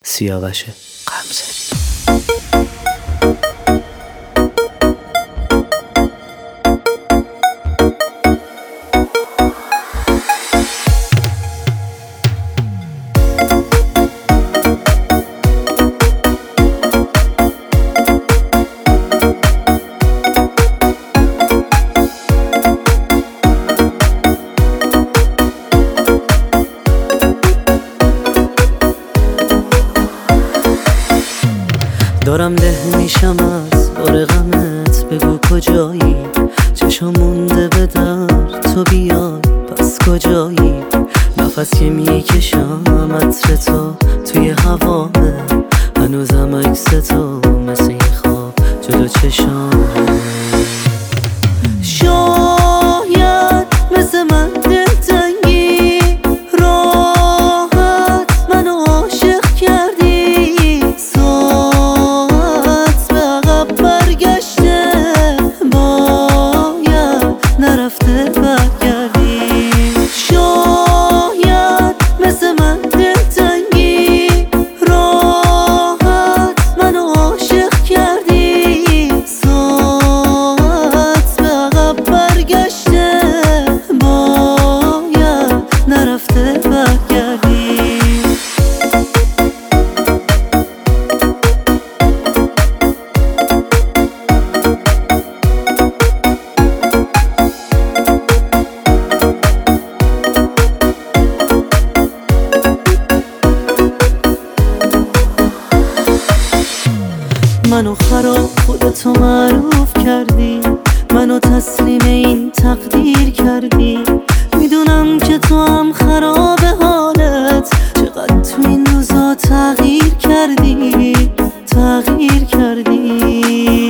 سیاوش غمزه. دارم له میشم از بار غمت، بگو کجایی؟ چشم مونده به در تو بیای، پس کجایی؟ نفس که میکشم عطر تو توی هوامه، هنوزم عکس تو مثل این خواب جلو چشامه. شاید مثل من دلتنگی، راحت منو عاشق کردی، ساعت به عقب برگشته، باید نرفته برگردی. شاید مثل من دلتنگی، راحت منو عاشق کردی، ساعت به عقب برگشته، باید نرفته برگردی. منو خراب خودتو معروف کردی، منو تسلیم این تقدیر کردی. میدونم که تو هم خراب حالت، چقدر تو این روزا تغییر کردی، تغییر کردی.